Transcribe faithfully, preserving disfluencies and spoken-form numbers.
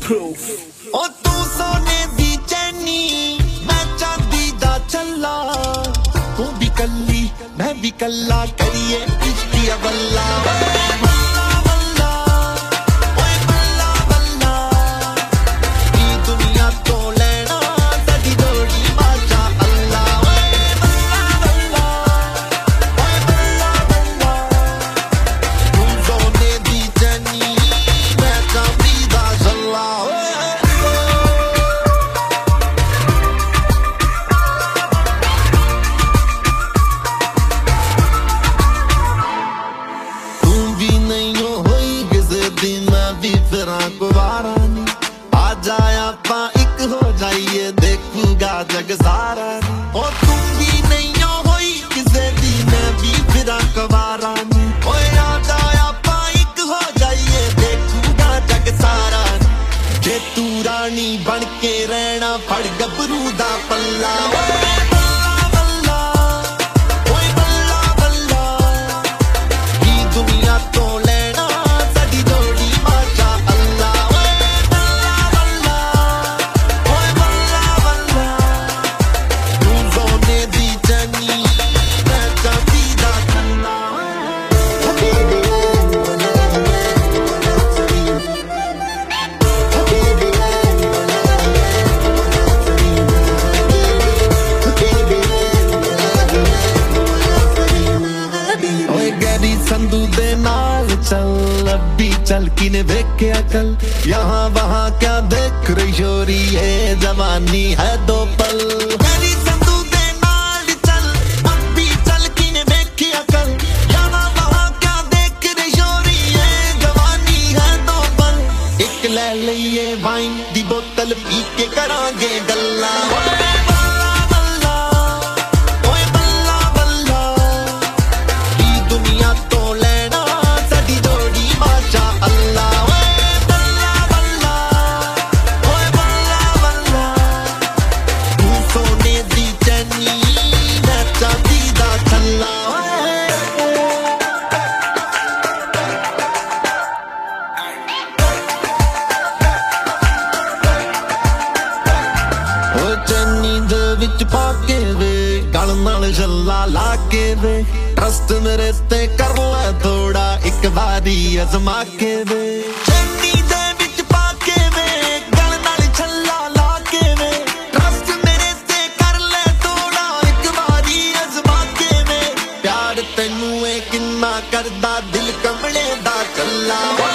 proof. ओ तू सोने दी चैनी मैं चांदी दा चला, तू भी कल्ली मैं भी कल्ला करिए इश्किया बल्ला आ जाया पा एक हो जाइए देखूंगा जग सारा। ओ तुम भी नहीं होई किसे दी मैं भी फिरा कवारा नी, ओए आ जाया पा एक हो जाइए देखूंगा जग सारा। जे तू रानी बन के रहना फड़ गबरू दा पल्ला संधू दे नाल चल अभी चल किने देखे अकल, यहाँ वहाँ क्या देख रही छोरी ये जवानी है दो पल। मेरी संधू दे नाल चल अभी चल किने देखे अकल, यहाँ वहाँ क्या देख रही छोरी ये जवानी है दो पल। एक ले लिए वाइन दी बोतल पी के करांगे गल्ला विच पाके वे गल नाल छल्ला लाके वे, ट्रस्ट मेरे ते कर ले थोड़ा एक बारी अजमा के वे। चन्नी दे विच पाके वे गल नाल छल्ला लाके वे, ट्रस्ट मेरे ते कर ले थोड़ा एक बारी अजमा के वे। प्यार तैनू ए किन्ना करदा दिल कमले दा चला।